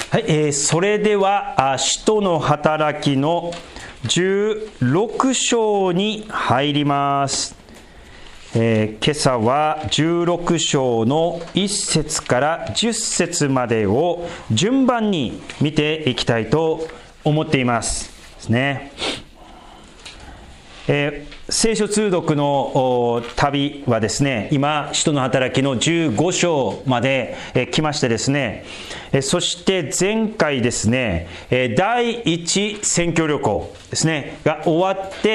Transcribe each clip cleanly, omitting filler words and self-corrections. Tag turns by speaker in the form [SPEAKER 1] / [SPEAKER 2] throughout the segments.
[SPEAKER 1] はい、それでは使徒の働きの16章に入ります。今朝は16章の1節から10節までを順番に見ていきたいと思っていますですね。聖書通読の旅はですね、今使徒の働きの15章まで来ましてですね、そして前回ですね、第一宣教旅行ですねが終わって、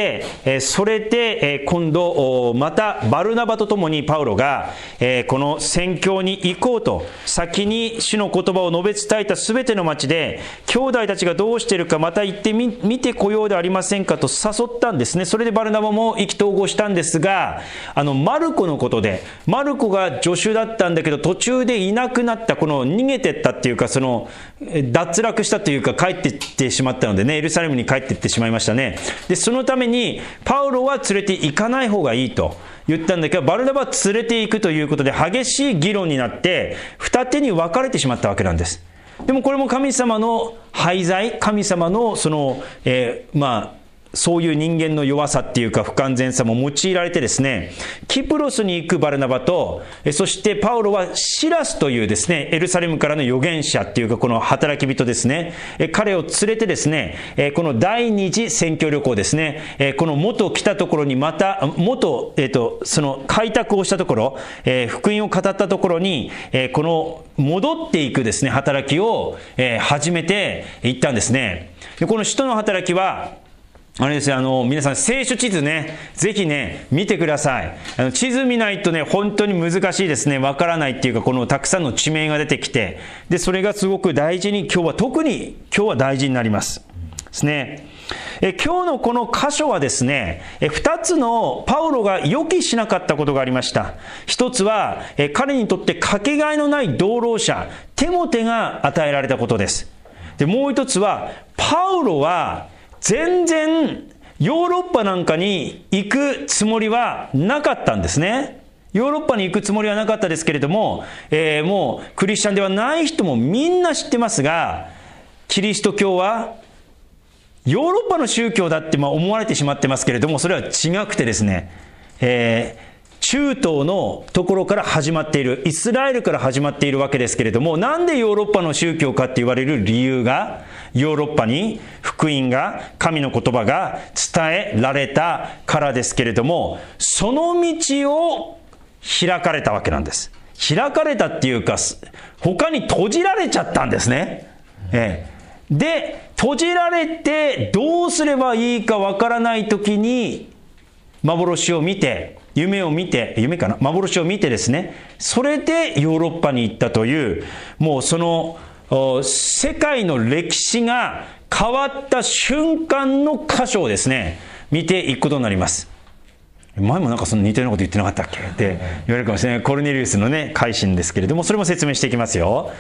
[SPEAKER 1] それで今度またバルナバとともにパウロがこの宣教に行こうと、先に主の言葉を述べ伝えたすべての町で兄弟たちがどうしているかまた行って見てこようではありませんかと誘ったんですね。それでバルナバも意気投合したんですが、マルコのことで、マルコが助手だったんだけど途中でいなくなった、この逃げてったっていうか、その脱落したというか帰っていってしまったのでね、エルサレムに帰っていってしまいましたね。でそのためにパウロは連れて行かない方がいいと言ったんだけど、バルナバは連れて行くということで激しい議論になって二手に分かれてしまったわけなんです。でもこれも神様の廃材、神様のその、そういう人間の弱さっていうか不完全さも用いられてですね、キプロスに行くバルナバと、そしてパウロはシラスというですね、エルサレムからの預言者っていうかこの働き人ですね、彼を連れてですね、この第二次宣教旅行ですね、この元来たところにまたその開拓をしたところ、福音を語ったところに、この戻っていくですね働きを始めていったんですね。でこの使徒の働きはあれですよ、皆さん聖書地図ね、ぜひね見てください。地図見ないとね本当に難しいですね。わからないっていうか、このたくさんの地名が出てきて、でそれがすごく大事に、特に今日は大事になりますですね。今日のこの箇所はですね、2つのパウロが予期しなかったことがありました。一つは彼にとってかけがえのない同労者テモテが与えられたことです。でもう一つはパウロは全然ヨーロッパなんかに行くつもりはなかったんですね。ヨーロッパに行くつもりはなかったですけれども、もうクリスチャンではない人もみんな知ってますが、キリスト教はヨーロッパの宗教だって思われてしまってますけれども、それは違くてですね、中東のところから始まっている、イスラエルから始まっているわけですけれども、なんでヨーロッパの宗教かって言われる理由が、ヨーロッパに福音が、神の言葉が伝えられたからですけれども、その道を開かれたわけなんです。開かれたっていうか、他に閉じられちゃったんですね。で閉じられてどうすればいいかわからないときに幻を見て、夢かな、幻を見てですね、それでヨーロッパに行ったという、もうその世界の歴史が変わった瞬間の箇所をですね見ていくことになります。前もなんかその似たようなこと言ってなかったっけって言われるかもしれない。コルネリウスのね改心ですけれども、それも説明していきますよ。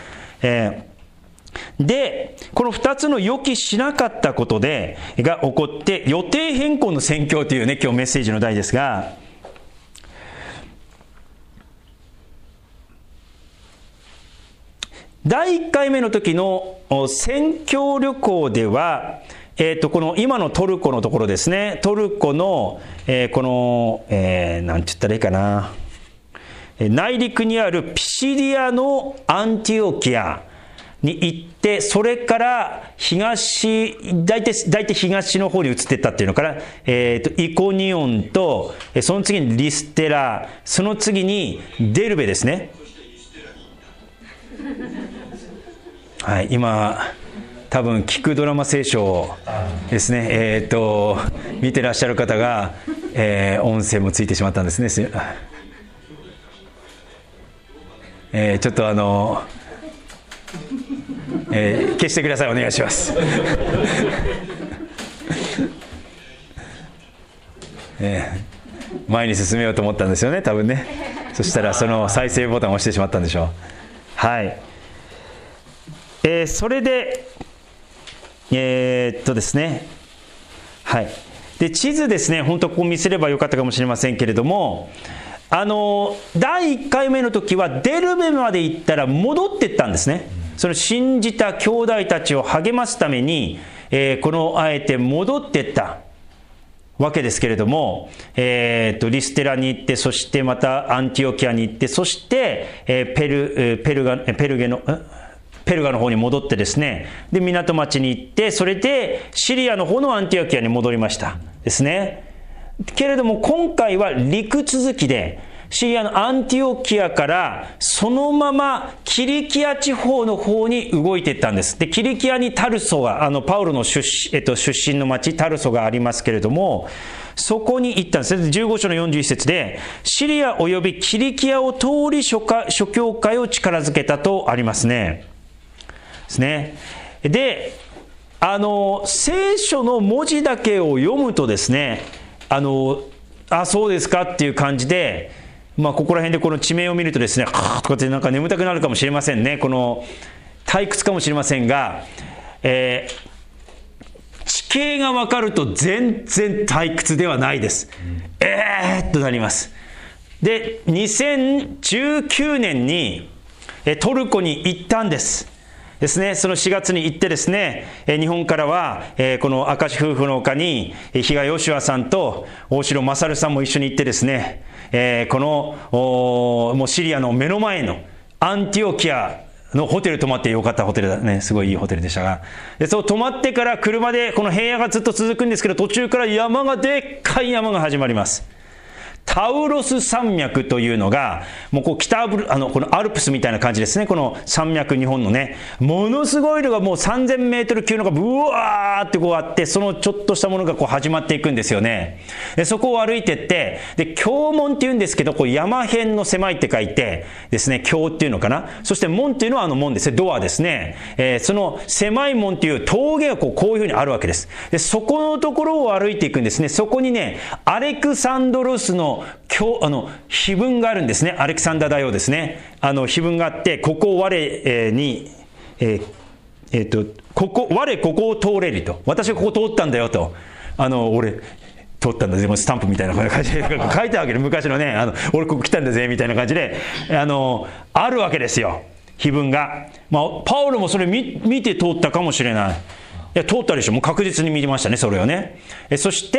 [SPEAKER 1] でこの2つの予期しなかったことが起こって、予定変更の宣教というね今日メッセージの題ですが、第1回目の時の宣教旅行では、この今のトルコのところですね、トルコの、この、なんて言ったらいいかな、内陸にあるピシディアのアンティオキアに行って、それから大体東の方に移っていったっていうのから、イコニオンと、その次にリステラ、その次にデルベですね。はい、今多分聞くドラマ聖書ですね、見てらっしゃる方が、音声もついてしまったんですね。ちょっと消してください。お願いします前に進めようと思ったんですよね、多分ね。そしたらその再生ボタンを押してしまったんでしょう。はい。それでですね、はい。で地図ですね、本当ここ見せればよかったかもしれませんけれども、第1回目の時はデルベまで行ったら戻っていったんですね。 その信じた兄弟たちを励ますために、あえて戻っていったわけですけれども、リステラに行って、そしてまたアンティオキアに行って、そして、ペルガの方に戻ってですね、で港町に行って、それでシリアの方のアンティオキアに戻りましたですね。けれども今回は陸続きで、シリアのアンティオキアからそのままキリキア地方の方に動いていったんです。でキリキアにタルソが、パウロの出身の町タルソがありますけれども、そこに行ったんです。15章の41節で、シリアおよびキリキアを通り諸教会を力づけたとありますね。ですね。で、聖書の文字だけを読むとですね、そうですかっていう感じで、ここら辺でこの地名を見るとですね、とかってなんか眠たくなるかもしれませんね。この退屈かもしれませんが、地形が分かると全然退屈ではないです。となります。で、2019年にトルコに行ったんですね。その4月に行ってですね、日本からは、この明石夫婦の丘に比嘉義和さんと大城勝さんも一緒に行ってですね、このもうシリアの目の前のアンティオキアのホテル泊まってよかったホテルだね。すごいいいホテルでしたが、でそう泊まってから車でこの平野がずっと続くんですけど、途中からでっかい山が始まります。タウロス山脈というのが、もうこうこのアルプスみたいな感じですね。この山脈、日本のね、ものすごいのがもう3000メートル級のがブワーってこうあって、そのちょっとしたものがこう始まっていくんですよね。でそこを歩いてって、で経門っていうんですけど、こう山辺の狭いって書いてですね、経っていうのかな。そして門っていうのは門ですね、ドアですね。その狭い門っていう峠がこういうふうにあるわけです。でそこのところを歩いていくんですね。そこにね、アレクサンドロスの碑文があるんですね。アレクサンダー大王ですね。碑文があって、ここを我に、ここを通れると。私はここ通ったんだよと。俺通ったんだぜ、スタンプみたいな感じで書いてあるわけで、昔のね、俺ここ来たんだぜみたいな感じであるわけですよ、碑文が。パウロもそれ見て通ったかもしれない。いや通ったでしょ。もう確実に見てましたね、それをね。そして、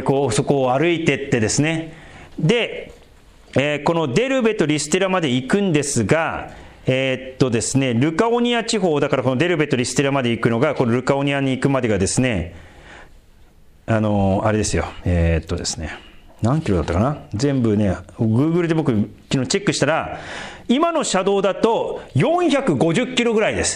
[SPEAKER 1] そこを歩いてってですね、で、このデルベとリステラまで行くんですが、ですね、ルカオニア地方だから、このデルベとリステラまで行くのが、このルカオニアに行くまでがですね、あれですよ、ですね、何キロだったかな。全部ね、Google で僕昨日チェックしたら、今の車道だと450キロぐらいです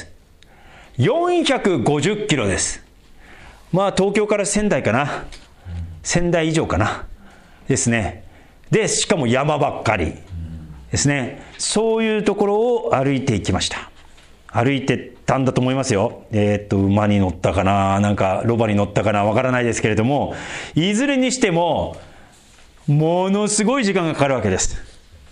[SPEAKER 1] 。450キロです。東京から仙台かな、仙台以上かなですね。でしかも山ばっかりですね。そういうところを歩いていきました。歩いてたんだと思いますよ。馬に乗ったかな、なんかロバに乗ったかな、わからないですけれども、いずれにしてもものすごい時間がかかるわけです。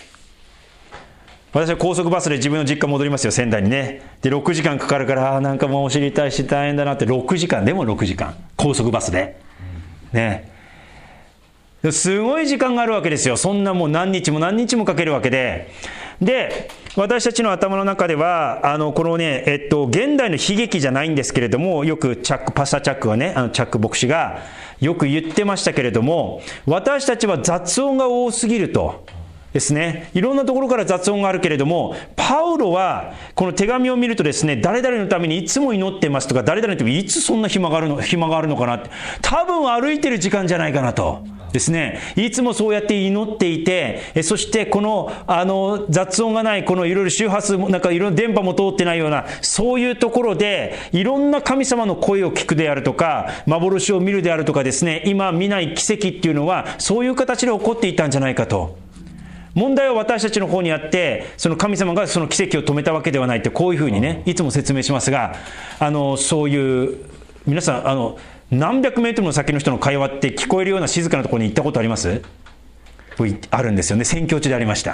[SPEAKER 1] 私は高速バスで自分の実家戻りますよ、仙台にね。で6時間かかるから、なんかもうお尻痛いし大変だなって。6時間でも6時間高速バスでね、すごい時間があるわけですよ。そんなもう何日も何日もかけるわけで、私たちの頭の中ではこのね、現代の悲劇じゃないんですけれども、よくパスタチャックはね、チャック牧師がよく言ってましたけれども、私たちは雑音が多すぎるとですね。いろんなところから雑音があるけれども、パウロはこの手紙を見るとですね、誰々のためにいつも祈ってますとか、誰々のためにいつそんな暇があるのかなって、多分歩いてる時間じゃないかなとですね、いつもそうやって祈っていて、そしてこの雑音がない、このいろいろ周波数なんかいろいろ電波も通ってないような、そういうところでいろんな神様の声を聞くであるとか、幻を見るであるとかですね、今見ない奇跡っていうのはそういう形で起こっていたんじゃないかと。問題は私たちの方にあって、その神様がその奇跡を止めたわけではないって、こういうふうにね、いつも説明しますが、そういう皆さん何百メートルの先の人の会話って聞こえるような静かなところに行ったことあります？あるんですよね。宣教地でありました。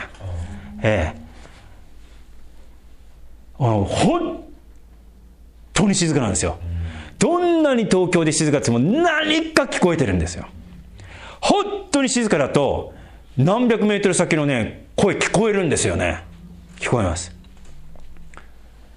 [SPEAKER 1] 本当に静かなんですよ。どんなに東京で静かでも何か聞こえてるんですよ。本当に静かだと何百メートル先のね、声聞こえるんですよね。聞こえます。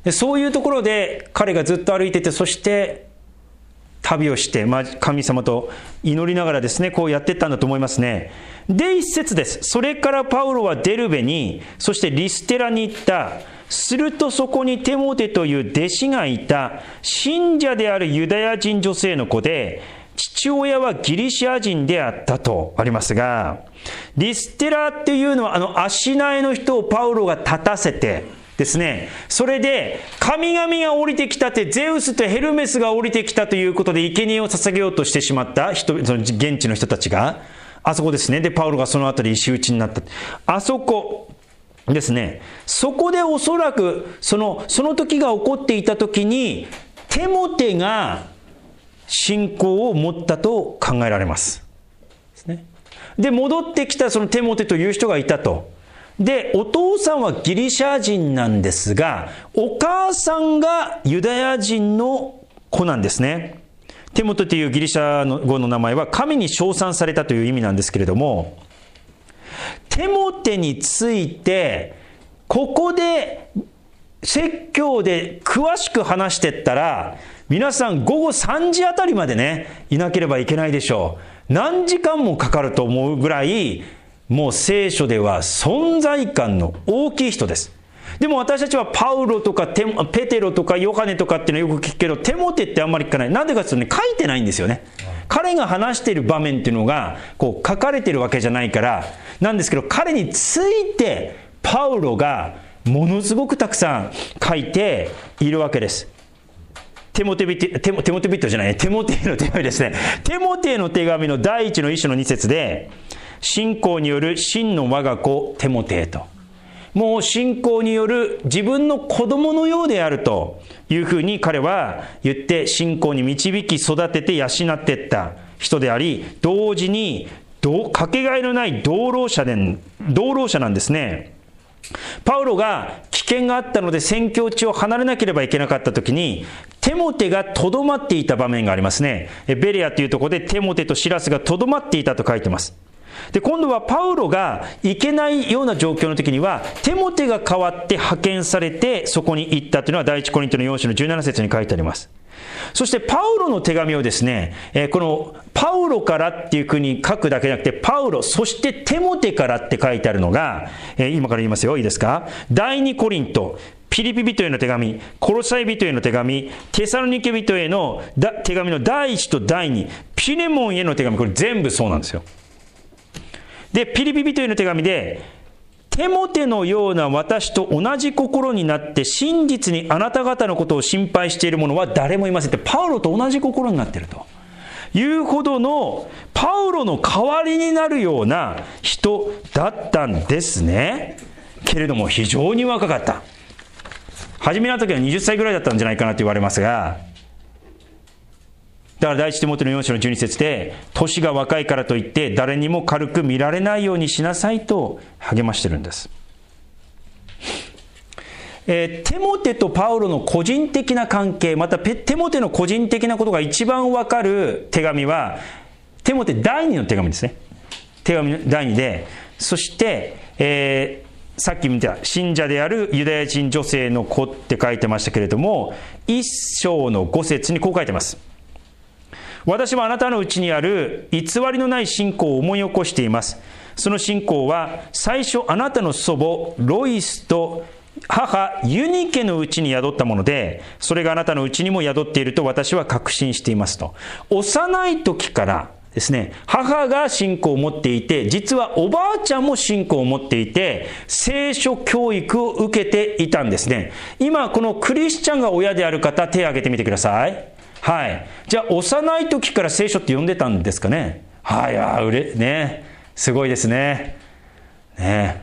[SPEAKER 1] でそういうところで彼がずっと歩いてて、そして旅をして、神様と祈りながらですね、こうやっていったんだと思いますね。で、一節です。それからパウロはデルベに、そしてリステラに行った。するとそこにテモテという弟子がいた。信者であるユダヤ人女性の子で、父親はギリシャ人であったとありますが、リステラっていうのは足苗の人をパウロが立たせてですね、それで神々が降りてきたって、ゼウスとヘルメスが降りてきたということで生贄を捧げようとしてしまった人、その現地の人たちがあそこですね。でパウロがその後で石打ちになった、あそこですね。そこでおそらくその時が起こっていた時にテモテが信仰を持ったと考えられますですね。で戻ってきたそのテモテという人がいたと。でお父さんはギリシャ人なんですが、お母さんがユダヤ人の子なんですね。テモテというギリシャ語の名前は神に称賛されたという意味なんですけれども、テモテについてここで説教で詳しく話していったら、皆さん午後3時あたりまでねいなければいけないでしょう。何時間もかかると思うぐらい、もう聖書では存在感の大きい人です。でも私たちはパウロとかペテロとかヨハネとかっていうのはよく聞くけど、テモテってあんまり聞かない。なんでかっていうとね、書いてないんですよね。彼が話している場面っていうのがこう書かれているわけじゃないからなんですけど、彼についてパウロがものすごくたくさん書いているわけです。テモテへの手紙ですね。テモテへの手紙の第1の1章の2節で、信仰による真の我が子テモテへと、もう信仰による自分の子供のようであるというふうに彼は言って、信仰に導き育てて養っていった人であり、同時にかけがえのない同労者なんですね。パウロが危険があったので宣教地を離れなければいけなかった時に、テモテがとどまっていた場面がありますね。ベレアというところでテモテとシラスがとどまっていたと書いてます。で今度はパウロが行けないような状況の時にはテモテが代わって派遣されてそこに行ったというのは第一コリントの4章の17節に書いてあります。そしてパウロの手紙をですね、このパウロからっていうふうに書くだけじゃなくて、パウロそしてテモテからって書いてあるのが、今から言いますよ。いいですか。第2コリント、ピリピ人への手紙、コロサイ人への手紙、テサロニケ人への手紙の第1と第2、ピレモンへの手紙、これ全部そうなんですよ。でピリピ人への手紙で、テモテのような私と同じ心になって真実にあなた方のことを心配している者は誰もいませんって、パウロと同じ心になっているというほどのパウロの代わりになるような人だったんですね。けれども非常に若かった。初めの時は20歳ぐらいだったんじゃないかなと言われますが、だから第一テモテの4章の12節で、年が若いからといって誰にも軽く見られないようにしなさいと励ましてるんです。テモテとパウロの個人的な関係、またテモテの個人的なことが一番わかる手紙はテモテ第2の手紙ですね。手紙の第2で、そして、さっき見た信者であるユダヤ人女性の子って書いてましたけれども、1章の5節にこう書いてます。私はあなたのうちにある偽りのない信仰を思い起こしています。その信仰は最初あなたの祖母ロイスと母ユニケのうちに宿ったもので、それがあなたのうちにも宿っていると私は確信していますと。幼い時からですね、母が信仰を持っていて、実はおばあちゃんも信仰を持っていて、聖書教育を受けていたんですね。今このクリスチャンが親である方、手を挙げてみてください。はい。じゃあ幼い時から聖書って読んでたんですかね。はい、ね、すごいですね。ね。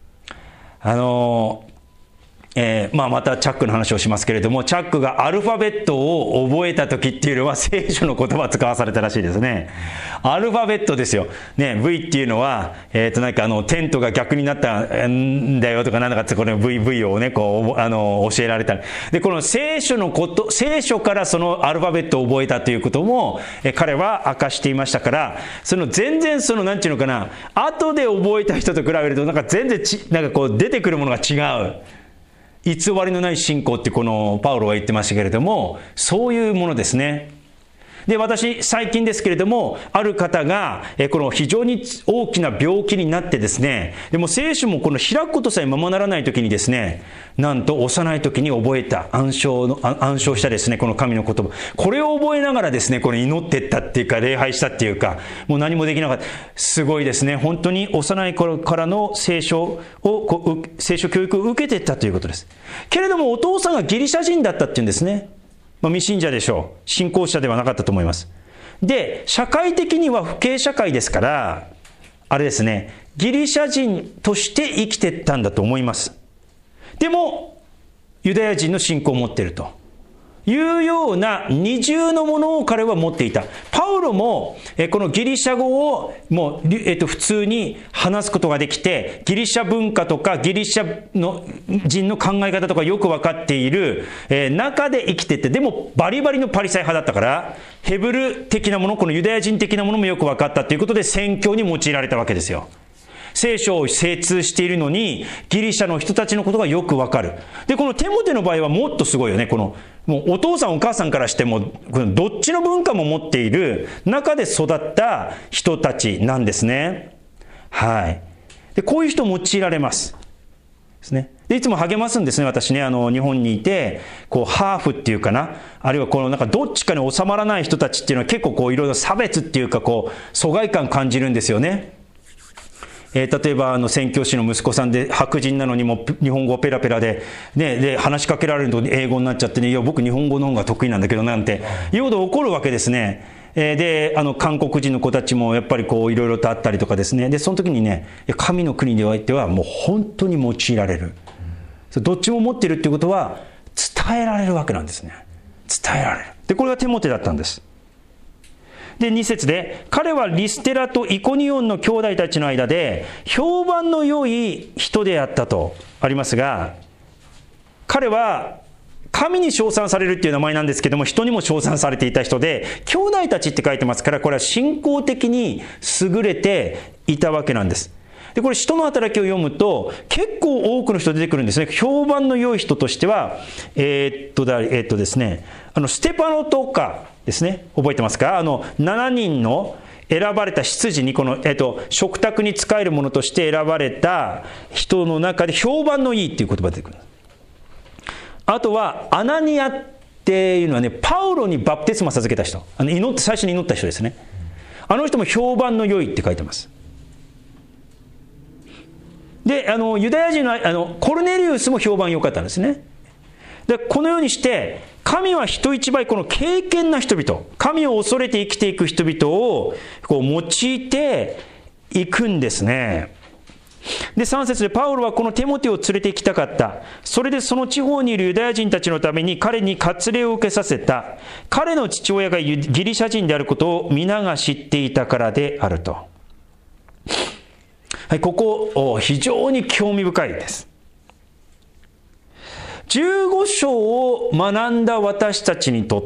[SPEAKER 1] またチャックの話をしますけれども、チャックがアルファベットを覚えた時っていうのは聖書の言葉を使わされたらしいですね。アルファベットですよ。ね、V っていうのは、なんかテントが逆になったんだよとかなんだかってこの V をね、こう、教えられた。で、この聖書からそのアルファベットを覚えたということも、彼は明かしていましたから、全然なんていうのかな、後で覚えた人と比べるとなんか全然なんかこう出てくるものが違う。 偽りのない信仰ってこのパウロは言ってましたけれども、そういうものですね。で、私、最近ですけれども、ある方が、この非常に大きな病気になってですね、でも聖書もこの開くことさえままならないときにですね、なんと幼いときに覚えた、暗唱したですね、この神の言葉。これを覚えながらですね、これ祈っていったっていうか、礼拝したっていうか、もう何もできなかった。すごいですね。本当に幼い頃からの聖書教育を受けていったということです。けれども、お父さんがギリシャ人だったっていうんですね。未信者でしょう。信仰者ではなかったと思います。で、社会的には不敬社会ですから、あれですね、ギリシャ人として生きていったんだと思います。でも、ユダヤ人の信仰を持っているというような二重のものを彼は持っていた。パウロも、このギリシャ語をもう、普通に話すことができて、ギリシャ文化とかギリシャの人の考え方とかよく分かっている、中で生きてて、でもバリバリのパリサイ派だったから、ヘブル的なもの、このユダヤ人的なものもよく分かったということで宣教に用いられたわけですよ。聖書を精通しているのに、ギリシャの人たちのことがよくわかる。で、このテモテの場合はもっとすごいよね。もうお父さんお母さんからしても、どっちの文化も持っている中で育った人たちなんですね。はい。で、こういう人用いられます。ですね。で、いつも励ますんですね、私ね。日本にいて、ハーフっていうかな。あるいはどっちかに収まらない人たちっていうのは結構いろいろ差別っていうか、疎外感感じるんですよね。例えば宣教師の息子さんで白人なのにも日本語ペラペラで、ね、で話しかけられると英語になっちゃってね、いや僕日本語の方が得意なんだけどなんていうことが起こるわけですね。で韓国人の子たちもやっぱりいろいろとあったりとかですね。でその時にね、神の国においてはもう本当に用いられる、どっちも持っているっていうことは伝えられるわけなんですね。伝えられる。でこれがテモテだったんです。で、2節で、彼はリステラとイコニオンの兄弟たちの間で、評判の良い人であったとありますが、彼は、神に称賛されるっていう名前なんですけども、人にも称賛されていた人で、兄弟たちって書いてますから、これは信仰的に優れていたわけなんです。で、これ、使徒の働きを読むと、結構多くの人出てくるんですね。評判の良い人としては、ですね、ステパノとかですね、覚えてますか？7人の選ばれた執事に、食卓に仕える者として選ばれた人の中で評判のいいっていう言葉が出てくる。あとは、アナニアっていうのはね、パウロにバプテスマ授けた人。最初に祈った人ですね。あの人も評判の良いって書いてます。で、ユダヤ人のコルネリウスも評判良かったんですね。で、このようにして、神は人一倍この敬虔な人々、神を恐れて生きていく人々を用いていくんですね。で、3節でパウロはこのテモテを連れて行きたかった。それでその地方にいるユダヤ人たちのために彼に割礼を受けさせた。彼の父親がギリシャ人であることを皆が知っていたからであると。はい、ここ非常に興味深いです。15章を学んだ私たちにとって、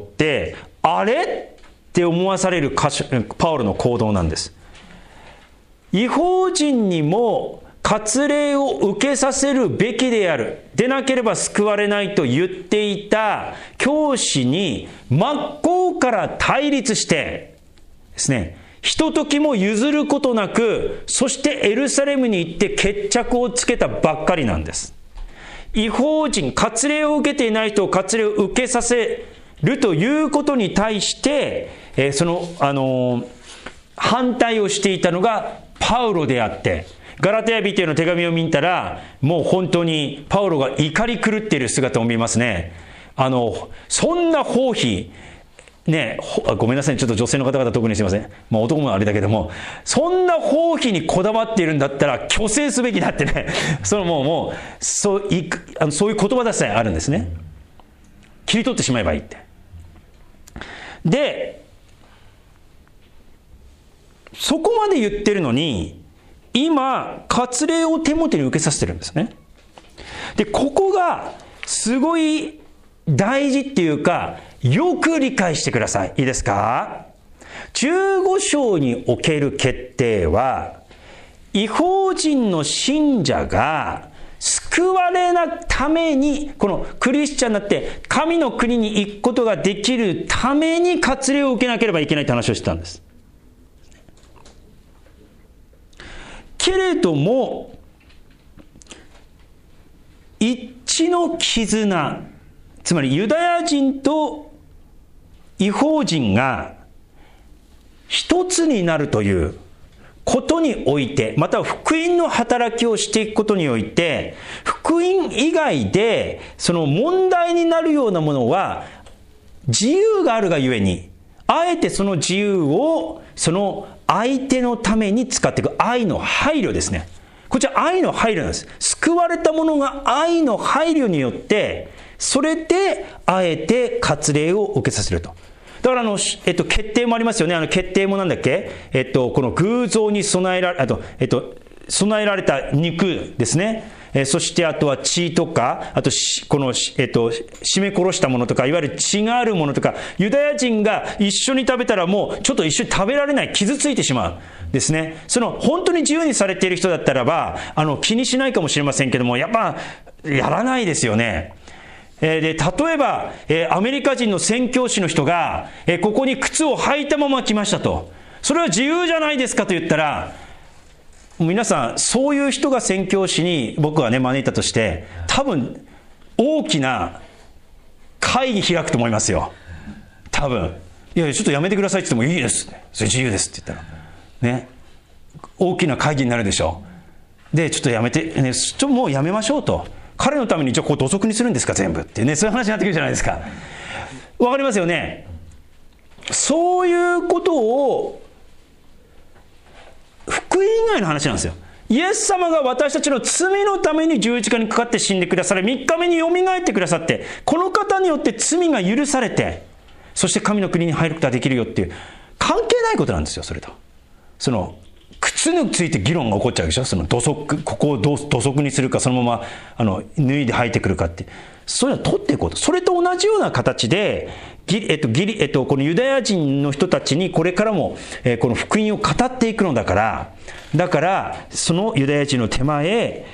[SPEAKER 1] あれって思わされるパウロの行動なんです。異邦人にも割礼を受けさせるべきである。でなければ救われないと言っていた教師に真っ向から対立してですね、ひとときも譲ることなく、そしてエルサレムに行って決着をつけたばっかりなんです。異邦人、割礼を受けていない人を割礼を受けさせるということに対して、反対をしていたのがパウロであって、ガラテヤ人への手紙を見たら、もう本当にパウロが怒り狂っている姿を見ますね。そんな放棄、ね、ごめんなさい、ちょっと女性の方々特にすいません。男もあれだけども、そんな放棄にこだわっているんだったら虚勢すべきだってね、そういう言葉ださえあるんですね。切り取ってしまえばいいって。で、そこまで言ってるのに、今、割礼をテモテに受けさせてるんですね。で、ここがすごい大事っていうか、よく理解してください。いいですか？15章における決定は、異邦人の信者が救救われなために、このクリスチャンになって神の国に行くことができるために割礼を受けなければいけないって話をしてたんです。けれども、一致の絆、つまりユダヤ人と異邦人が一つになるということにおいて、または福音の働きをしていくことにおいて、福音以外でその問題になるようなものは自由があるがゆえに、あえてその自由をその相手のために使っていく愛の配慮ですね。こちら愛の配慮なんです。救われた者が愛の配慮によって、それであえて割礼を受けさせると。だから決定もありますよね。決定もなんだっけ、この偶像に備えられた肉ですね。そしてあとは血とか、あとこの締め殺したものとか、いわゆる血があるものとか、ユダヤ人が一緒に食べたらもうちょっと一緒に食べられない、傷ついてしまうですね。その本当に自由にされている人だったらば気にしないかもしれませんけども、やっぱやらないですよね。で例えば、アメリカ人の宣教師の人が、ここに靴を履いたまま来ましたと。それは自由じゃないですかと言ったら、皆さんそういう人が宣教師に僕はね招いたとして、多分大きな会議開くと思いますよ。多分いやちょっとやめてくださいって言ってもいいです、それ自由ですって言ったらね、大きな会議になるでしょう。でちょっとやめて、ね、ちょっともうやめましょうと。彼のためにじゃあこう土足にするんですか全部ってね、そういう話になってくるじゃないですか。わかりますよね。そういうことを福音以外の話なんですよ。イエス様が私たちの罪のために十字架にかかって死んでくだされ、3日目によみがえってくださって、この方によって罪が許されて、そして神の国に入ることができるよっていう、関係ないことなんですよ。それとその靴について議論が起こっちゃうでしょ。その土足、ここを土足にするか、そのまま脱いで履いてくるかって、そういうのを取っていこうと。それと同じような形でこのユダヤ人の人たちにこれからも、この福音を語っていくのだからそのユダヤ人の手前、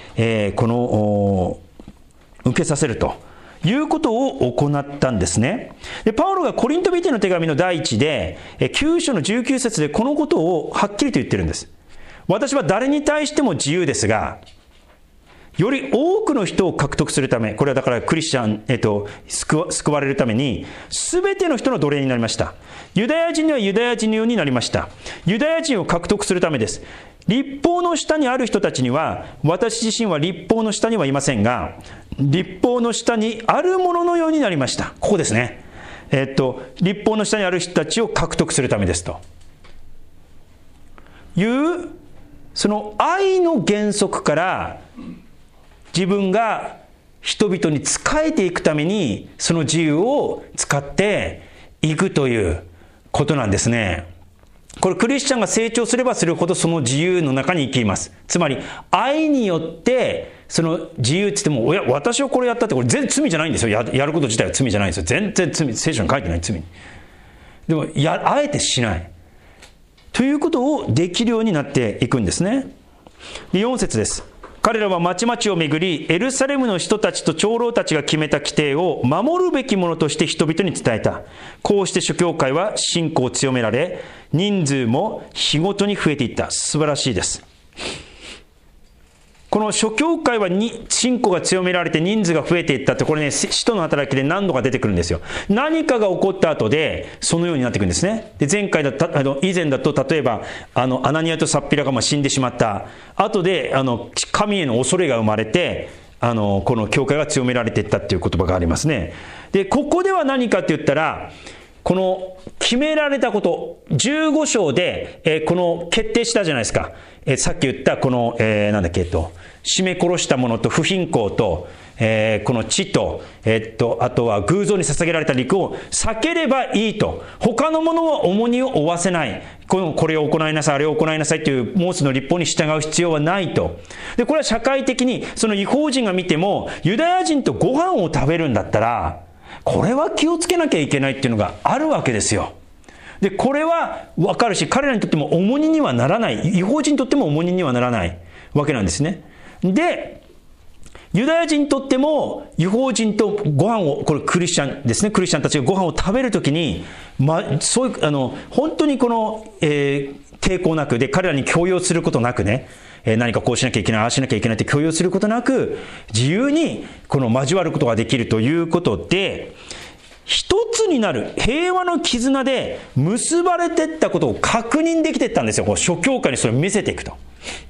[SPEAKER 1] 受けさせるということを行ったんですね。でパウロがコリント人への手紙の第1で9章の19節でこのことをはっきりと言ってるんです。私は誰に対しても自由ですが、より多くの人を獲得するため、これはだからクリスチャン、救われるために全ての人の奴隷になりました。ユダヤ人にはユダヤ人のようになりました。ユダヤ人を獲得するためです。律法の下にある人たちには、私自身は律法の下にはいませんが、律法の下にあるもののようになりました。ここですね。律法の下にある人たちを獲得するためですというその愛の原則から自分が人々に仕えていくためにその自由を使っていくということなんですね。これクリスチャンが成長すればするほどその自由の中に生きます。つまり愛によってその自由って言っても、私はこれやったってこれ全然罪じゃないんですよ。やること自体は罪じゃないんですよ。全然罪、聖書に書いてない罪に。でもあえてしないということをできるようになっていくんですね。で4節です。彼らは町々を巡り、エルサレムの人たちと長老たちが決めた規定を守るべきものとして人々に伝えた。こうして諸教会は信仰を強められ、人数も日ごとに増えていった。素晴らしいです。この諸教会は信仰が強められて人数が増えていったって、これね、使徒の働きで何度か出てくるんですよ。何かが起こった後でそのようになっていくんですね。で以前だと例えばアナニアとサッピラが死んでしまった後で神への恐れが生まれてこの教会が強められていったっていう言葉がありますね。でここでは何かって言ったら、この決められたこと15章で、この決定したじゃないですか。さっき言ったこの、締め殺したものと不貧困と、この血と、あとは偶像に捧げられた肉を避ければいいと。他のものは重荷を負わせない。これを行いなさい、あれを行いなさいというモーセの律法に従う必要はないと。でこれは社会的にその異邦人が見ても、ユダヤ人とご飯を食べるんだったらこれは気をつけなきゃいけないっていうのがあるわけですよ。でこれは分かるし、彼らにとっても重荷にはならない、異邦人にとっても重荷にはならないわけなんですね。でユダヤ人にとっても、異邦人とご飯を、これクリスチャンですね、クリスチャンたちがご飯を食べるときに、そういう、本当にこの、抵抗なく、で、彼らに強要することなくね、何かこうしなきゃいけない、ああしなきゃいけないって強要することなく、自由にこの交わることができるということで、一つになる平和の絆で結ばれていったことを確認できていったんですよ。こう諸教会にそれを見せていくと。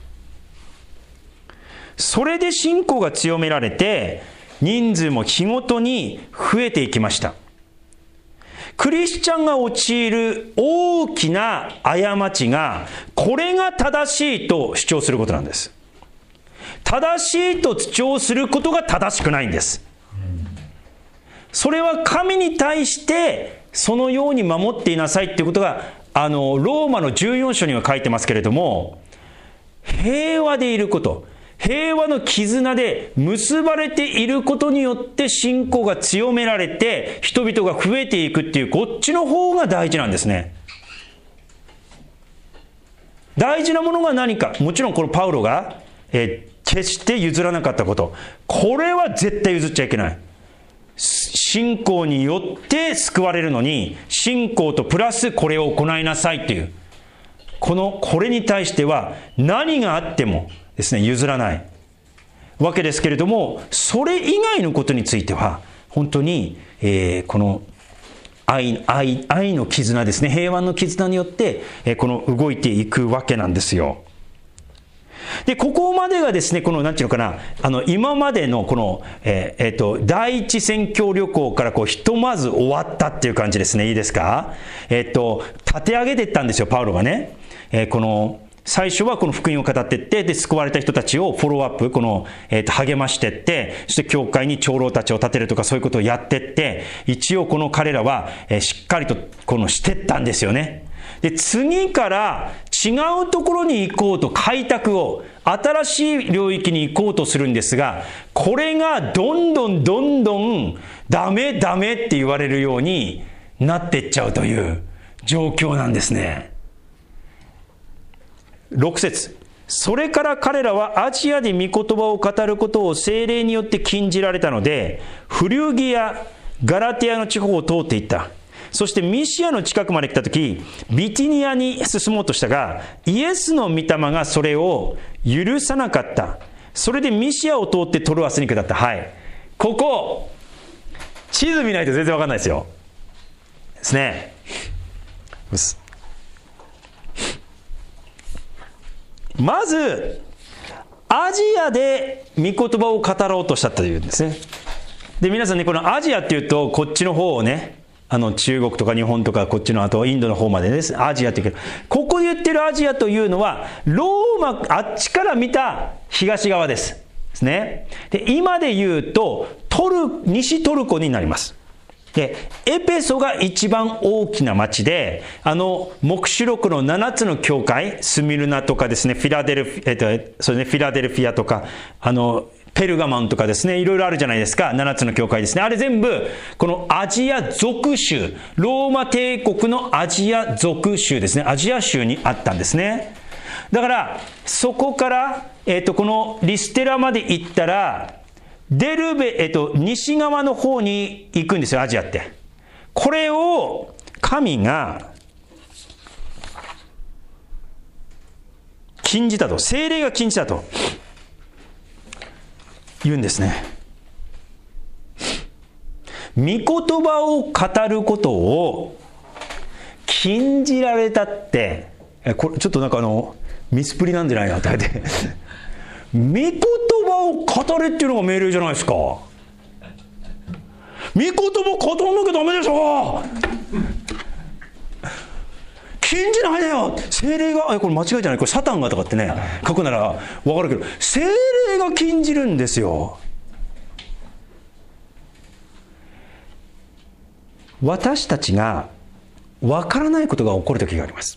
[SPEAKER 1] それで信仰が強められて、人数も日ごとに増えていきました。クリスチャンが陥る大きな過ちが、これが正しいと主張することなんです。正しいと主張することが正しくないんです。それは神に対してそのように守っていなさいっていうことが、ローマの14章には書いてますけれども、平和でいること、平和の絆で結ばれていることによって信仰が強められて人々が増えていくっていう、こっちの方が大事なんですね。大事なものが何か、もちろんこのパウロが、決して譲らなかったこと、これは絶対譲っちゃいけない。信仰によって救われるのに、信仰とプラスこれを行いなさいっていう、これに対しては何があってもですね、譲らないわけですけれども、それ以外のことについては本当に、この愛の絆ですね、平和の絆によって、この動いていくわけなんですよ。で、ここまでがですね、このなんていうのかな、今までのこの、第一宣教旅行からこうひとまず終わったっていう感じですね。いいですか？立て上げていったんですよ、パウロがね。この最初はこの福音を語っていって、で救われた人たちをフォローアップ、この、励ましていって、そして教会に長老たちを立てるとかそういうことをやっていって、一応この彼らは、しっかりとこのしていったんですよね。で、次から違うところに行こうと開拓を、新しい領域に行こうとするんですが、これがどんどんダメって言われるようになっていっちゃうという状況なんですね。6節、それから彼らはアジアで御言葉を語ることを聖霊によって禁じられたので、フリュギア、ガラティアの地方を通っていった。そしてミシアの近くまで来たとき、ビティニアに進もうとしたが、イエスの御霊がそれを許さなかった。それでミシアを通ってトロアスに下った。はい。ここ、地図見ないと全然わかんないですよ。ですね。まず、アジアで御言葉を語ろうとしたというんですね。で、皆さんね、このアジアっていうと、こっちの方をね、中国とか日本とかこっちのあとインドの方までです、アジアって言うけど、ここで言ってるアジアというのは、ローマ、あっちから見た東側です。ですね。で、今で言うと、西トルコになります。で、エペソが一番大きな町で、黙示録の7つの教会、スミルナとかですね、フィラデルフィアとか、ペルガマンとかですね、いろいろあるじゃないですか、7つの教会ですね。あれ全部、このアジア属州、ローマ帝国のアジア属州ですね、アジア州にあったんですね。だから、そこから、このリステラまで行ったら、デルベ、西側の方に行くんですよ、アジアって。これを、神が、禁じたと、聖霊が禁じたと。言うんですね。御言葉を語ることを禁じられたって、これちょっとなんかミスプリなんじゃないなって言って御言葉を語れっていうのが命令じゃないですか。御言葉語んなきゃダメでしょ。禁じないでよ。聖霊が、これ間違いじゃない、これサタンがとかってね、書くならわかるけど、聖霊が禁じるんですよ。私たちがわからないことが起こる時があります。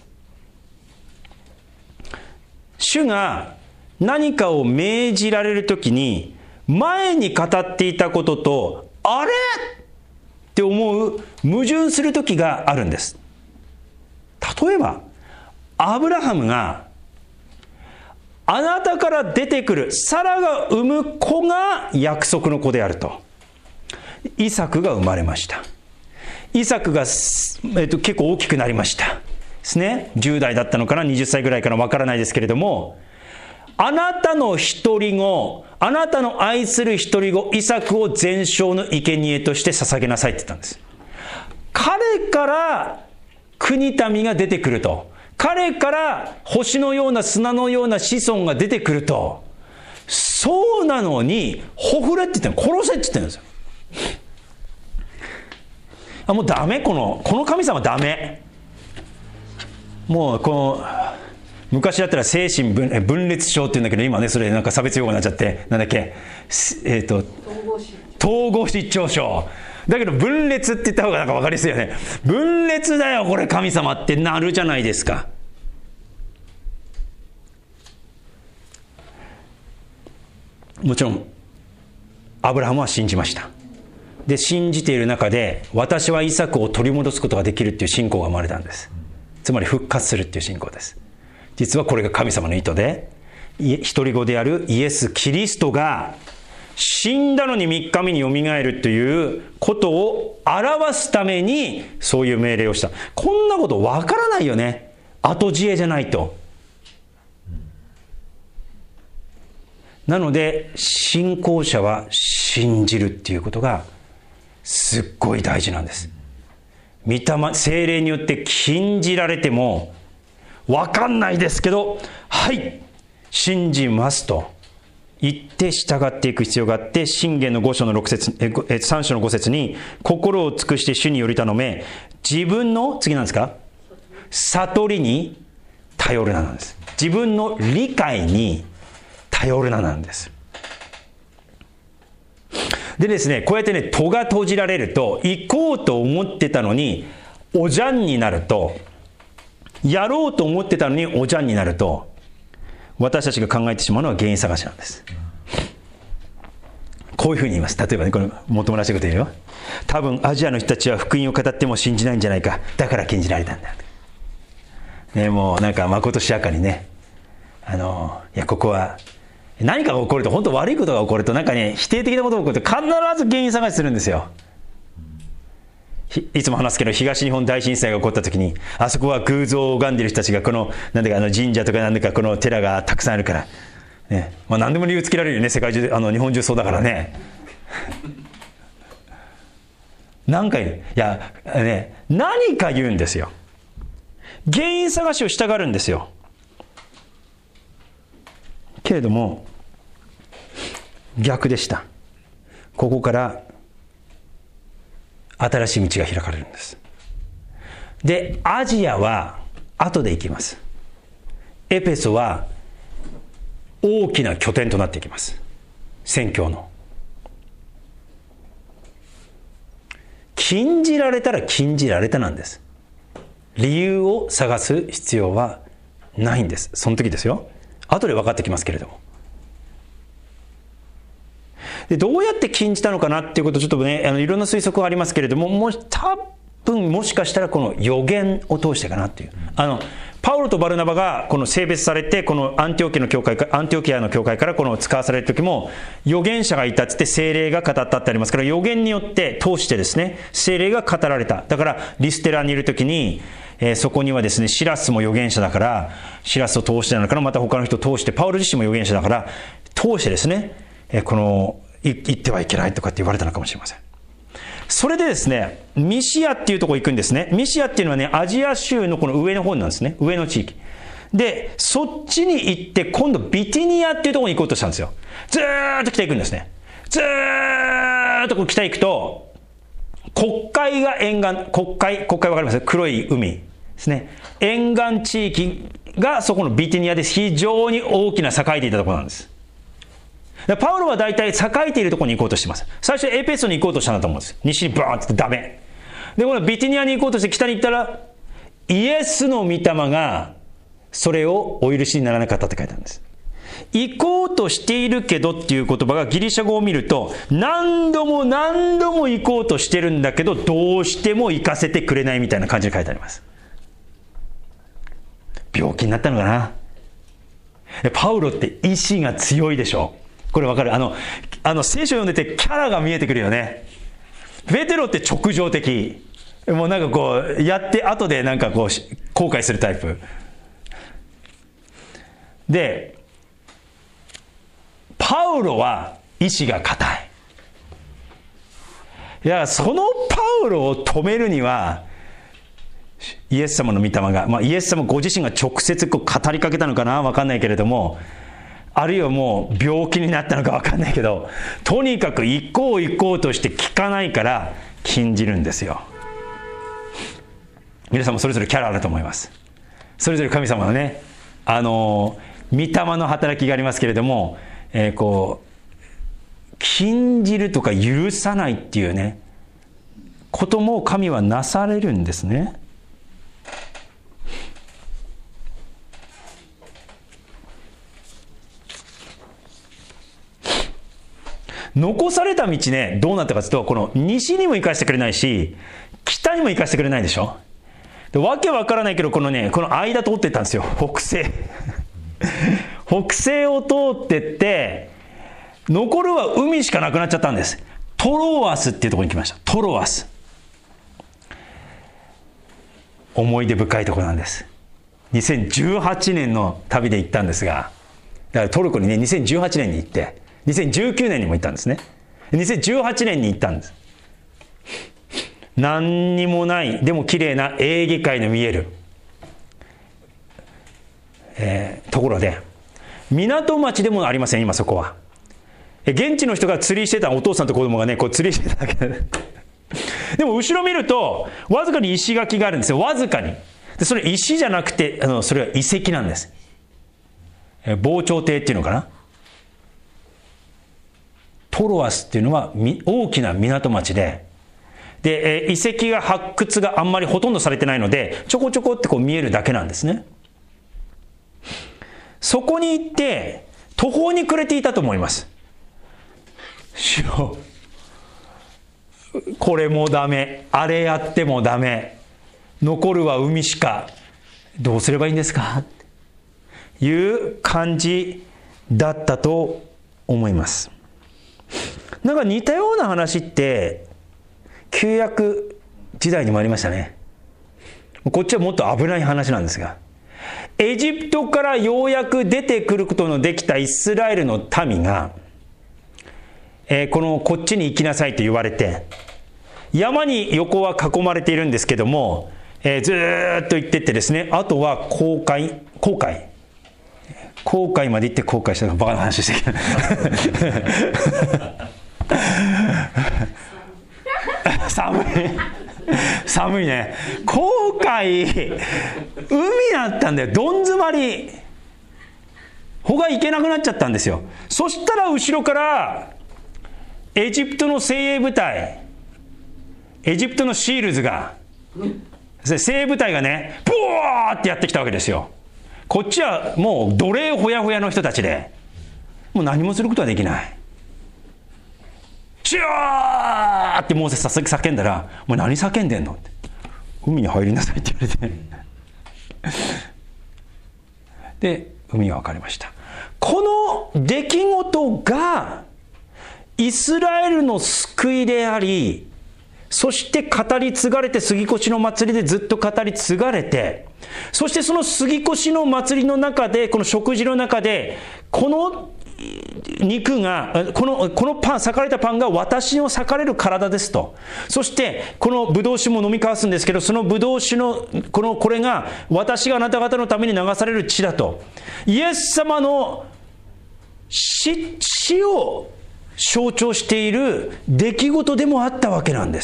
[SPEAKER 1] 主が何かを命じられるときに、前に語っていたことと、あれって思う矛盾する時があるんです。例えば、アブラハムがあなたから出てくるサラが産む子が約束の子であると。イサクが生まれました。イサクが、結構大きくなりましたですね。10代だったのかな、20歳ぐらいかな、わからないですけれども、あなたの一人子、あなたの愛する一人子イサクを全焼の生贄として捧げなさいって言ったんです。彼から国民が出てくると、彼から星のような砂のような子孫が出てくると、そうなのにほふれって言ってる、殺せって言ってるんですよ。もうダメ、この神様ダメ。もう昔だったら精神分裂症って言うんだけど、今ねそれなんか差別用語になっちゃって、なんだっけ、統合失調症だけど分裂って言った方がなんか分かりやすいよね。分裂だよこれ神様ってなるじゃないですか。もちろんアブラハムは信じました。で信じている中で、私はイサクを取り戻すことができるっていう信仰が生まれたんです。つまり復活するっていう信仰です。実はこれが神様の意図で、一人子であるイエス・キリストが死んだのに3日目によみがえるということを表すためにそういう命令をした。こんなことわからないよね、後知恵じゃないと。なので信仰者は信じるっていうことがすっごい大事なんです。御霊、聖霊によって禁じられても分かんないですけど、はい信じますと言って従っていく必要があって、箴言の5章の6節、3章の5節に、心を尽くして主により頼め、自分の次なんですか、悟りに頼るななんです。自分の理解に頼るななんです。でですね、こうやってね、戸が閉じられると、行こうと思ってたのにおじゃんになると、やろうと思ってたのにおじゃんになると、私たちが考えてしまうのは原因探しなんです。こういうふうに言います。例えばね、これもっともらしいこと言うよ。多分アジアの人たちは福音を語っても信じないんじゃないか、だから禁じられたんだ、ね、もうなんかまことしやかにね、いやここは何かが起こると、本当悪いことが起こると、なんかね否定的なことが起こると必ず原因探しするんですよ。いつも話すけど、東日本大震災が起こった時に、あそこは偶像を拝んでいる人たちが、このなんだか神社とかなんだかこの寺がたくさんあるから、ね、まあ、何でも理由つけられるよね、世界中で、日本中そうだからね。何か言う、いやね、何か言うんですよ。原因探しをしたがるんですよ。けれども逆でした。ここから新しい道が開かれるんです。で、アジアは後で行きます。エペソは大きな拠点となっていきます。宣教の。禁じられたら禁じられたなんです。理由を探す必要はないんです。その時ですよ。後で分かってきますけれども。で、どうやって禁じたのかなっていうこと、ちょっとね、いろんな推測がありますけれども、多分もしかしたらこの予言を通してかなっていう。パウロとバルナバがこの性別されて、このアンティオキアの教会からこの使わされる時も、預言者がいたって聖霊が語ったってありますから、預言によって通してですね、聖霊が語られた。だからリステラにいる時に、そこにはですね、シラスも預言者だから、シラスを通してなのかな、また他の人を通して、パウロ自身も預言者だから、通してですね、言ってはいけないとかって言われたのかもしれません。それでですね、ミシアっていうところ行くんですね。ミシアっていうのはね、アジア州のこの上の方なんですね。上の地域。で、そっちに行って、今度ビティニアっていうところに行こうとしたんですよ。ずーっと北行くんですね。ずーっとこう北行くと、黒海が沿岸、黒海わかります？黒い海ですね。沿岸地域がそこのビティニアで非常に大きな栄えていたところなんです。パウロは大体栄えているところに行こうとしてます。最初エペソに行こうとしたんだと思うんです。西にバーンってダメ。で、このビティニアに行こうとして北に行ったら、イエスの御霊がそれをお許しにならなかったって書いてあるんです。行こうとしているけどっていう言葉がギリシャ語を見ると、何度も行こうとしてるんだけど、どうしても行かせてくれないみたいな感じで書いてあります。病気になったのかな。 パウロって意志が強いでしょ。これわかる？聖書読んでてキャラが見えてくるよね。ペテロって直情的。もうなんかこう、やって後でなんかこう、後悔するタイプ。で、パウロは意志が固い。いや、そのパウロを止めるには、イエス様の御霊が、イエス様ご自身が直接こう語りかけたのかな、わかんないけれども、あるいはもう病気になったのかわかんないけど、とにかく行こうとして聞かないから禁じるんですよ。皆さんもそれぞれキャラあると思います。それぞれ神様のね、御霊の働きがありますけれども、こう禁じるとか許さないっていうねことも神はなされるんですね。残された道ね、どうなったかというと、この西にも行かせてくれないし北にも行かせてくれないでしょ。でわけわからないけど、この間通ってったんですよ。北西北西を通ってって残るは海しかなくなっちゃったんです。トロアスっていうところに来ました。トロアス、思い出深いところなんです。2018年の旅で行ったんですが、だからトルコにね、2018年に行って2019年にも行ったんですね。2018年に行ったんです。何にもない、でも綺麗なエーゲ海の見える、ところで、港町でもありません、今そこは。現地の人が釣りしてた、お父さんと子供がね、こう釣りしてただけででも後ろ見ると、わずかに石垣があるんですよ、わずかに。でそれ石じゃなくて、それは遺跡なんです。防潮堤っていうのかな。トロアスっていうのは大きな港町で、遺跡が発掘があんまりほとんどされてないので、ちょこちょこってこう見えるだけなんですね。そこに行って途方に暮れていたと思います。これもダメ、あれやってもダメ、残るは海しか、どうすればいいんですかという感じだったと思います。なんか似たような話って旧約時代にもありましたね。こっちはもっと危ない話なんですが、エジプトからようやく出てくることのできたイスラエルの民が、こっちに行きなさいと言われて、山に横は囲まれているんですけども、ずーっと行ってってですね、あとは航海まで行って後悔したのバカな話してきた寒いね。航海、海だったんだよ。どん詰まり、他行けなくなっちゃったんですよ。そしたら後ろからエジプトの精鋭部隊、エジプトのシールズが、精鋭部隊がね、ブワーってやってきたわけですよ。こっちはもう奴隷ほやほやの人たちで、もう何もすることはできない。シューってモーセス叫んだら、もう何叫んでんのって、海に入りなさいって言われてで海が分かりました。この出来事がイスラエルの救いであり、そして語り継がれて、杉越の祭りでずっと語り継がれて、そしてその杉越の祭りの中で、この食事の中で、この肉が、このパン、裂かれたパンが私の裂かれる体ですと。そしてこのブドウ酒も飲み交わすんですけど、そのブドウ酒のこれが私があなた方のために流される血だと。イエス様の死を象徴している出来事でもあったわけなんです。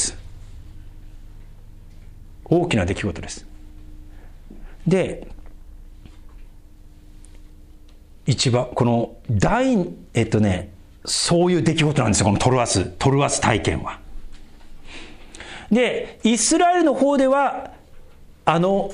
[SPEAKER 1] 大きな出来事です。で、一番このそういう出来事なんですよ、このトルアス体験は。で、イスラエルの方ではコ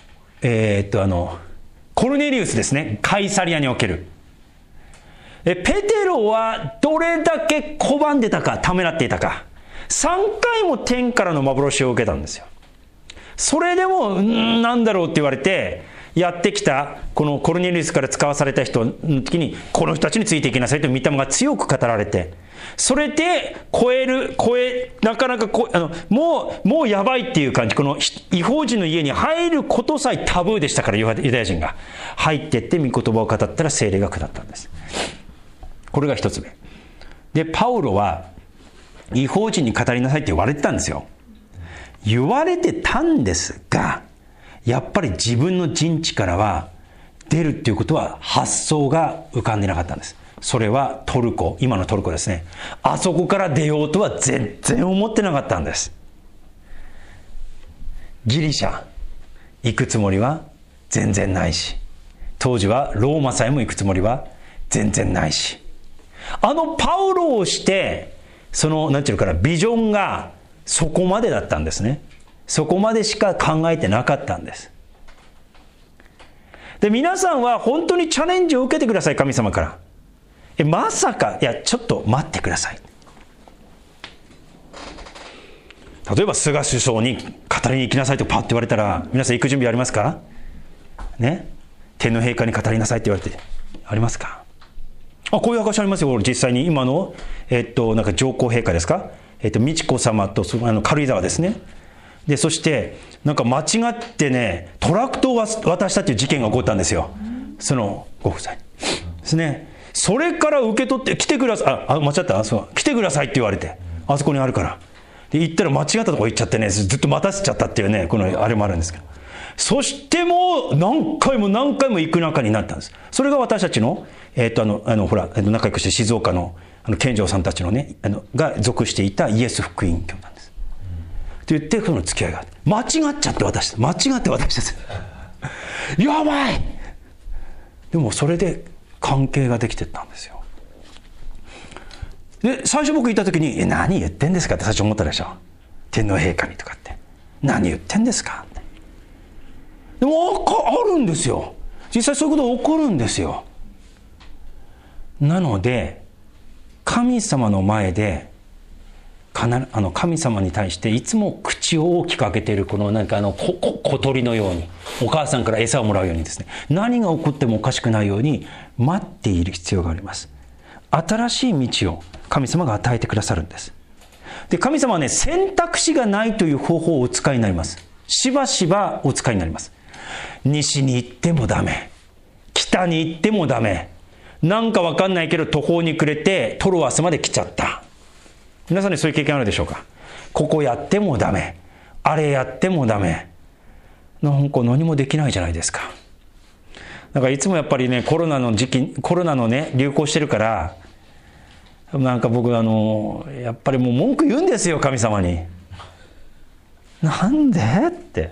[SPEAKER 1] ルネリウスですね、カイサリアにおけるペテロはどれだけ拒んでたか、ためらっていたか、3回も天からの幻を受けたんですよ。それでもなんだろうって言われて、 やってきたこのコルネリウスから使わされた人の時に、この人たちについていきなさいと御霊が強く語られて、それでなかなかもうやばいっていう感じ、この異邦人の家に入ることさえタブーでしたから、ユダヤ人が入ってって御言葉を語ったら聖霊が下ったんです。これが一つ目で、パウロは異邦人に語りなさいって言われてたんですよ。言われてたんですが、やっぱり自分の陣地からは出るっていうことは発想が浮かんでなかったんです。それはトルコ、今のトルコですね。あそこから出ようとは全然思ってなかったんです。ギリシャ行くつもりは全然ないし、当時はローマさえも行くつもりは全然ないし、パウロをしてなんていうかな、ビジョンがそこまでだったんですね。そこまでしか考えてなかったんです。で、皆さんは本当にチャレンジを受けてください、神様から。まさか、いや、ちょっと待ってください。例えば菅首相に語りに行きなさいとパッと言われたら、皆さん行く準備ありますかね。天皇陛下に語りなさいって言われてありますか。こういう証ありますよ。実際に今のなんか上皇陛下ですか、美智子様と軽井沢ですね。で、そしてなんか間違ってね、トラクトを渡したっていう事件が起こったんですよ。そのご夫妻ですね。それから受け取って来てください。間違った。来てくださいって言われて、あそこにあるから。で、行ったら間違ったとこ行っちゃってね、ずっと待たせちゃったっていうね、このあれもあるんですけど。そしてもう何回も行く仲になったんです。それが私たちのほら仲良くして静岡の健丈さんたちのねが属していたイエス福音教なんです。と言ってその付き合いがあって、間違っちゃって渡したやばい。でもそれで関係ができてったんですよ。で、最初僕言った時に何言ってんですかって最初思ったでしょ。天皇陛下にとかって何言ってんですかって。でもあるんですよ。実際そういうことが起こるんですよ。なので神様の前で神様に対していつも口を大きく開けているこの小鳥のように、お母さんから餌をもらうようにですね、何が起こってもおかしくないように待っている必要があります。新しい道を神様が与えてくださるんです。で、神様はね、選択肢がないという方法をお使いになります。しばしばお使いになります。西に行ってもダメ、北に行ってもダメ、なんかわかんないけど途方に暮れてトロアスまで来ちゃった。皆さんにそういう経験あるでしょうか。ここやってもダメ、あれやってもダメ、なんか何もできないじゃないですか。なんかいつもやっぱりね、コロナのね流行してるから、なんか僕やっぱりもう文句言うんですよ、神様に。なんでって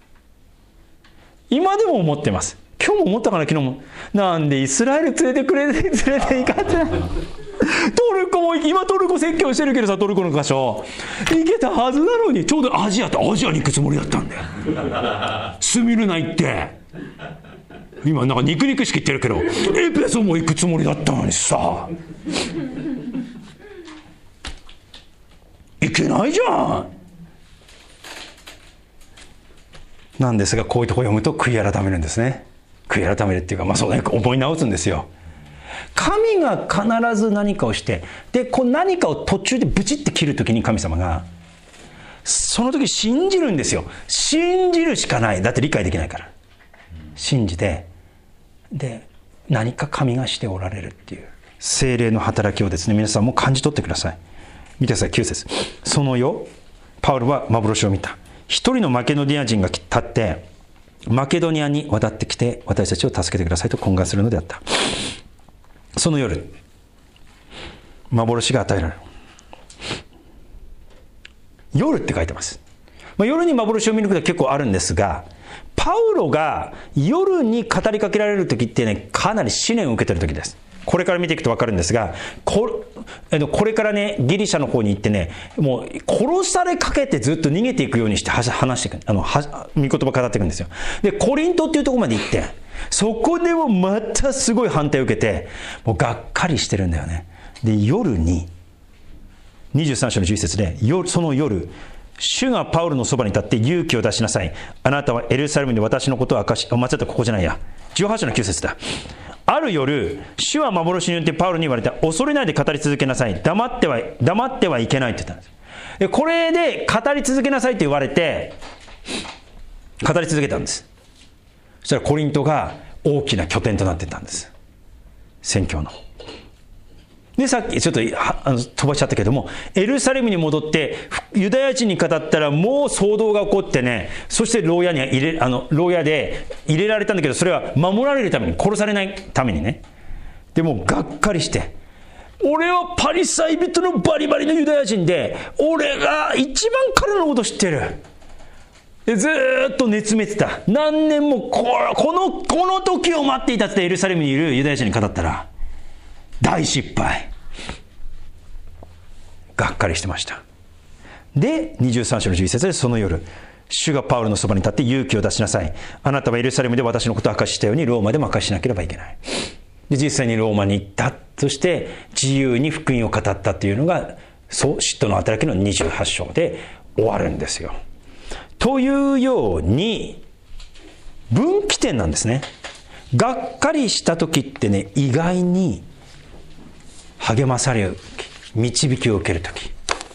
[SPEAKER 1] 今でも思ってます。今日も思ったかな、昨日も。なんでイスラエル連れて行かってトルコも今トルコ説教してるけどさ、トルコの箇所行けたはずなのに、ちょうどアジアに行くつもりだったんだよ。スミルナ行って今なんか肉々しく言ってるけど、エペソも行くつもりだったのにさ、行けないじゃん。なんですが、こういうとこ読むと悔い改めるんですね。悔い改めるっていうか、そうね、思い直すんですよ。神が必ず何かをして、で何かを途中でブチって切るときに神様がその時信じるんですよ。信じるしかない。だって理解できないから信じて、で何か神がしておられるっていう聖霊の働きをですね、皆さんも感じ取ってください。見てください。9節。その夜パウロは幻を見た。一人のマケドニア人が立ってマケドニアに渡ってきて、私たちを助けてくださいと懇願するのであった。その夜幻が与えられる。夜って書いてます。夜に幻を見ることは結構あるんですが、パウロが夜に語りかけられる時ってね、かなり試練を受けてる時です。これから見ていくと分かるんですが、これからねギリシャの方に行ってね、もう殺されかけてずっと逃げていくようにして話していく、御言葉語っていくんですよ。でコリントっていうところまで行って、そこでもまたすごい反対を受けて、もうがっかりしてるんだよね。で夜に23章の11節で、その夜主がパウロのそばに立って勇気を出しなさい。あなたはエルサレムで私のことを明かし、間違った、ここじゃないや。18の9節だ。ある夜、主は幻によってパウロに言われた。恐れないで語り続けなさい。黙ってはいけないって言ったんです。でこれで語り続けなさいって言われて、語り続けたんです。そしたらコリントが大きな拠点となっていったんです。宣教の。で、さっきちょっと飛ばしちゃったけども、エルサレムに戻ってユダヤ人に語ったらもう騒動が起こってね、そして牢屋で入れられたんだけど、それは守られるために、殺されないためにね。でもがっかりして、俺はパリサイ人のバリバリのユダヤ人で、俺が一番彼のこと知ってる。でずーっと熱めてた。何年もこの時を待っていたってエルサレムにいるユダヤ人に語ったら大失敗。がっかりしてました。で23章の11節で、その夜主がパウロのそばに立って勇気を出しなさい。あなたはエルサレムで私のことを明かししたようにローマでも明かしなければいけない。で実際にローマに行った。そして自由に福音を語ったというのが使徒の働きの28章で終わるんですよ。というように分岐点なんですね。がっかりした時ってね、意外に励まされる、導きを受ける時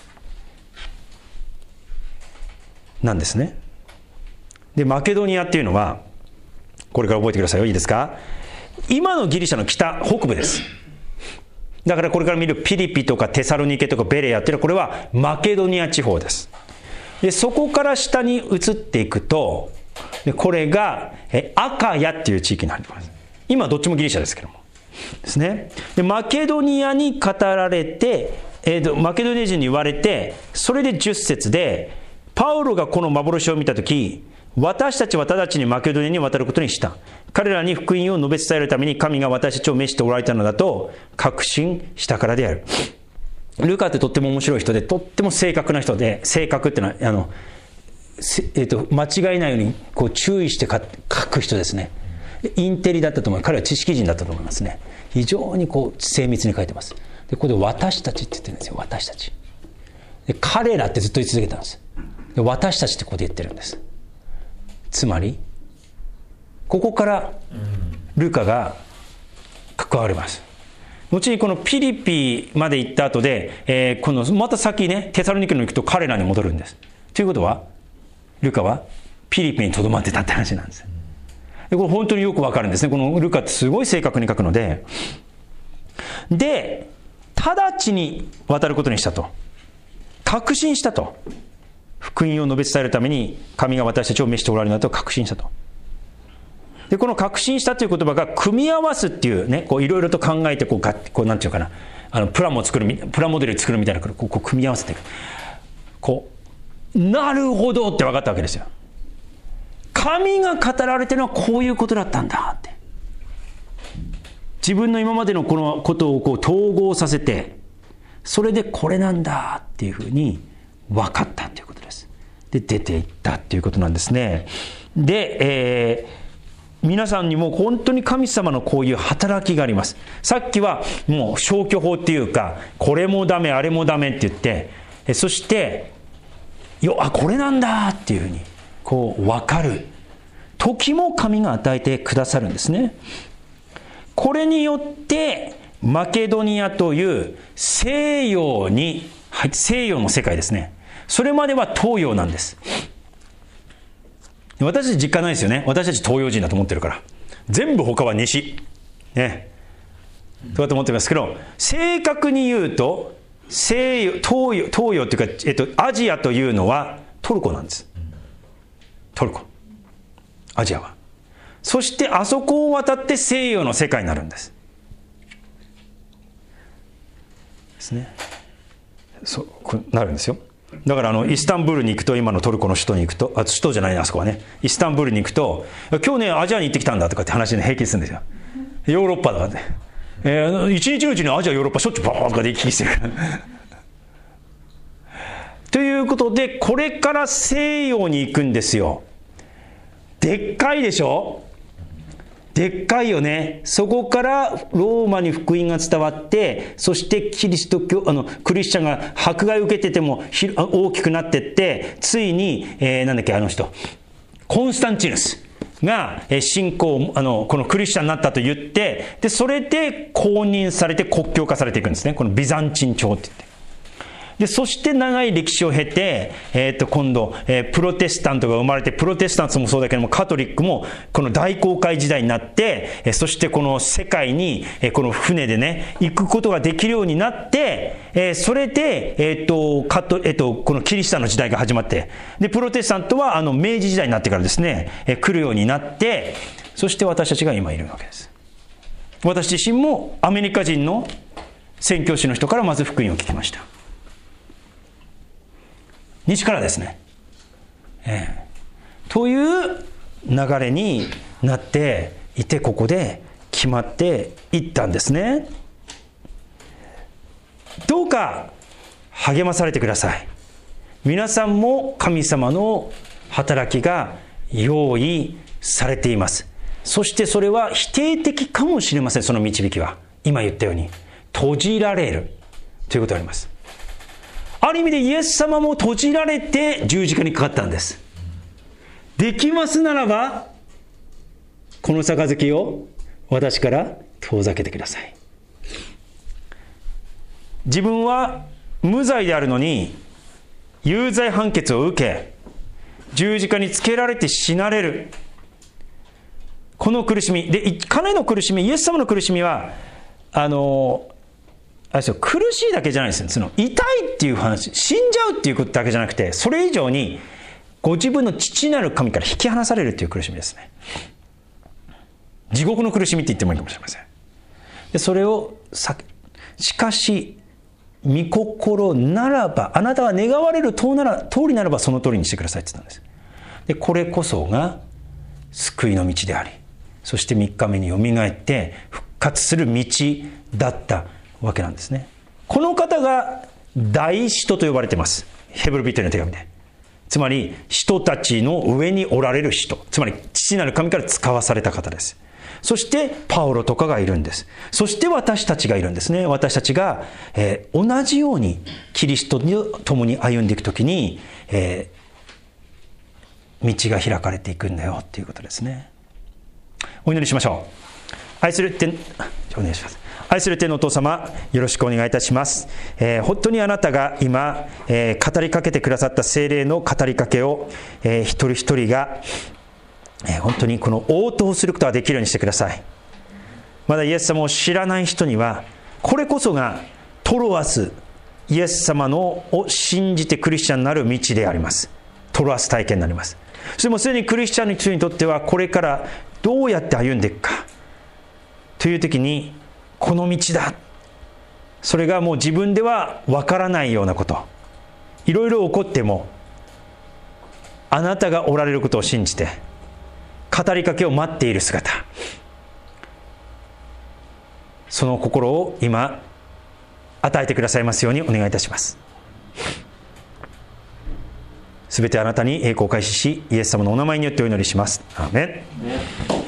[SPEAKER 1] なんですね。でマケドニアっていうのは、これから覚えてくださいよ。いいですか。今のギリシャの北部です。だからこれから見るピリピとかテサロニケとかベレアっていうのは、これはマケドニア地方です。でそこから下に移っていくと、これがアカヤっていう地域になります。今どっちもギリシャですけどもですね。でマケドニアに語られて、マケドニア人に言われて、それで10節でパウロがこの幻を見たとき、私たちは直ちにマケドニアに渡ることにした。彼らに福音を述べ伝えるために神が私たちを召しておられたのだと確信したからである。ルカってとっても面白い人で、とっても正確な人で、正確ってのは間違いないようにこう注意して書く人ですね。インテリだったと思う。彼は知識人だったと思いますね。非常にこう精密に書いてます。でここで私たちって言ってるんですよ。私たちで、彼らってずっと言い続けたんです。で私たちってここで言ってるんです。つまりここからルカが関わります。後にこのピリピまで行った後で、このまた先ね、テサロニケに行くと彼らに戻るんです。ということはルカはピリピにとどまってたって話なんです。でこれ本当によくわかるんですね。このルカってすごい正確に書くので、直ちに渡ることにしたと、確信したと。福音を述べ伝えるために神が私たちを召しておられるのだと確信したと。でこの確信したという言葉が組み合わすっていうね、こういろいろと考えてこうなんていうかな、プラモデル作るみたいな、こう組み合わせていく。こうなるほどって分かったわけですよ。神が語られてるのはこういうことだったんだって。自分の今までのこのことをこう統合させて、それでこれなんだっていうふうに分かったということです。で出ていったっていうことなんですね。で、皆さんにも本当に神様のこういう働きがあります。さっきはもう消去法っていうか、これもダメあれもダメって言って、そしてこれなんだっていうふうにこう分かる時も神が与えてくださるんですね。これによってマケドニアという西洋の世界ですね。それまでは東洋なんです。私たち実感ないですよね。私たち東洋人だと思ってるから、全部他は西ねとかと思ってますけど、正確に言うと東洋というか、アジアというのはトルコなんです。トルコ、アジアは。そしてあそこを渡って西洋の世界になるんですね。そうなるんですよ。だからイスタンブールに行くと、今のトルコの首都に行くと、首都じゃないね、あそこはね、イスタンブールに行くと、今日ねアジアに行ってきたんだとかって話で平気するんですよ。ヨーロッパだからね、一日のうちにアジアヨーロッパしょっちゅうバーッとかで行き来してるということで、これから西洋に行くんですよ。でっかいでしょ。 でっかいよね。そこからローマに福音が伝わって、そしてキリスト教、クリスチャンが迫害を受けてても大きくなってって、ついに、コンスタンチヌスが信仰、このクリスチャンになったと言って、で、それで公認されて国教化されていくんですね。このビザンチン朝って言って。で、そして長い歴史を経て、今度、プロテスタントが生まれて、プロテスタントもそうだけども、カトリックも、この大航海時代になって、そしてこの世界に、この船でね、行くことができるようになって、それで、このキリシタンの時代が始まって、で、プロテスタントは、明治時代になってからですね、来るようになって、そして私たちが今いるわけです。私自身もアメリカ人の宣教師の人からまず福音を聞きました。西からですね、という流れになっていて、ここで決まっていったんですね。どうか励まされてください。皆さんも神様の働きが用意されています。そしてそれは否定的かもしれません。その導きは今言ったように閉じられるということがあります。ある意味でイエス様も閉じられて十字架にかかったんです。できますならば、この杯を私から遠ざけてください。自分は無罪であるのに、有罪判決を受け、十字架につけられて死なれる。この苦しみ。で、彼の苦しみ、イエス様の苦しみは、苦しいだけじゃないですよ。その痛いっていう話、死んじゃうっていうことだけじゃなくて、それ以上にご自分の父なる神から引き離されるっていう苦しみですね。地獄の苦しみって言ってもいいかもしれません。で、それをしかし御心ならば、あなたは願われる通りならばその通りにしてくださいって言ったんです。で、これこそが救いの道であり、そして3日目によみがえって復活する道だったわけなんですね。この方が大使徒と呼ばれています。ヘブル人への手紙で。つまり人たちの上におられる人、つまり父なる神から使わされた方です。そしてパウロとかがいるんです。そして私たちがいるんですね。私たちが、同じようにキリストと共に歩んでいくときに、道が開かれていくんだよということですね。お祈りしましょう。愛する天、お願いします。愛する天のお父様、よろしくお願いいたします。本当にあなたが今、語りかけてくださった聖霊の語りかけを、一人一人が、本当にこの応答することができるようにしてください。まだイエス様を知らない人には、これこそがトロアス、イエス様のを信じてクリスチャンになる道であります。トロアス体験になります。そしてもうすでにクリスチャンの人にとっては、これからどうやって歩んでいくかという時に、この道だ、それがもう自分ではわからないようなこと、いろいろ起こってもあなたがおられることを信じて語りかけを待っている姿、その心を今与えてくださいますようにお願いいたします。すべてあなたに栄光を開始し、イエス様のお名前によってお祈りします。アーメン。